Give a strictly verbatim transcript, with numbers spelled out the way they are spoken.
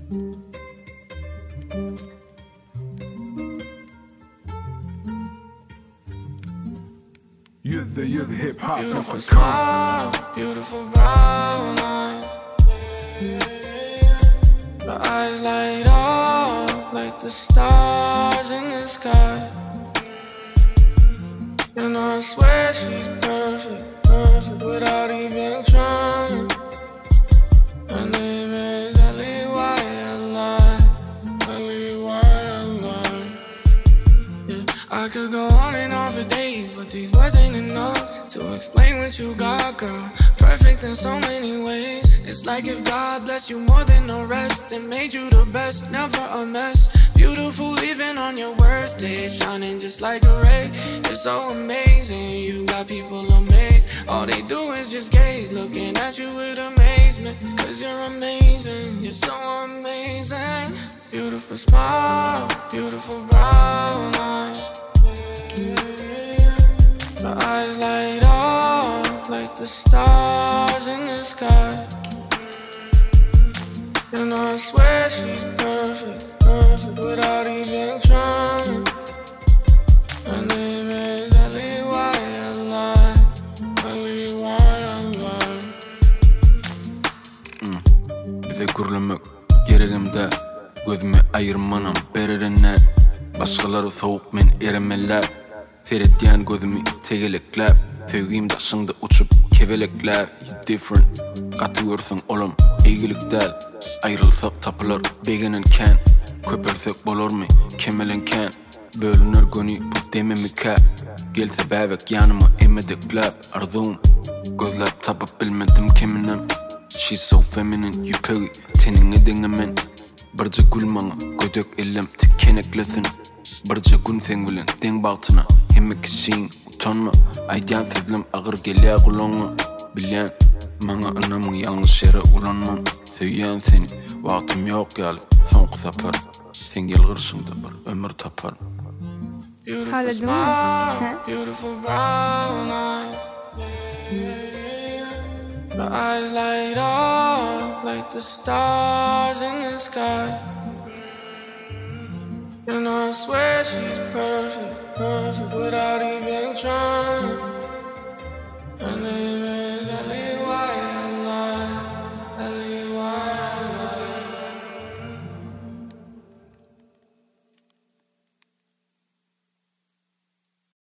You're the, you're the hip hop. Beautiful smile, beautiful brown eyes. The eyes light up like the stars in the sky. And I swear she's perfect, perfect without even trying. Her name is Ellie Wildlife, Ellie Wildlife. Yeah, I could go on and on for days, but these words ain't enough to explain what you got, girl. Perfect in so many ways. It's like if God blessed you more than the rest and made you the best, never a mess. Beautiful even on your worst day, shining just like a ray. It's so amazing, you got people amazed. All they do is just gaze, looking at you with amazement. Cause you're amazing, you're so amazing. Beautiful smile, beautiful brown eyes. The eyes light up like the stars in the sky. And I swear she's perfect, perfect without even trying. Her name is Ellie Wildlife, Ellie Wildlife. Bize gürlemek gereğimde gözüme ayırmanam bererine. Başkaları soğuk men eremeler. Seyretdiyen gözümü tegeleklep. Sevgim daşında uçup kevelekler. You different, katı görsün olum eğilikler. Ayrılsak tapılar beginenken. Köpersek bolor mu kemelenken. Bölünür gönü bu dememike. Gelse bebek yanıma emedekler. Arzum gözler tapıp bilmedim keminem. She's so feminine, you peri tenine dengemen. Barca gülmana gödök ellem tikeneklesin. Barca gün sen bilen den bağtına. Hemme kişiyin utanma. Aydan sezlem ağır geliyor kulağına. Bilen bana anamın yanlış yere ulanmam. Sevyen seni vaktim yok yali son sapar. Sen gel gırşında bir ömür tapar. Beautiful smile, beautiful brown eyes. The eyes light up like the stars in the sky. And I swear she's perfect, perfect without even trying.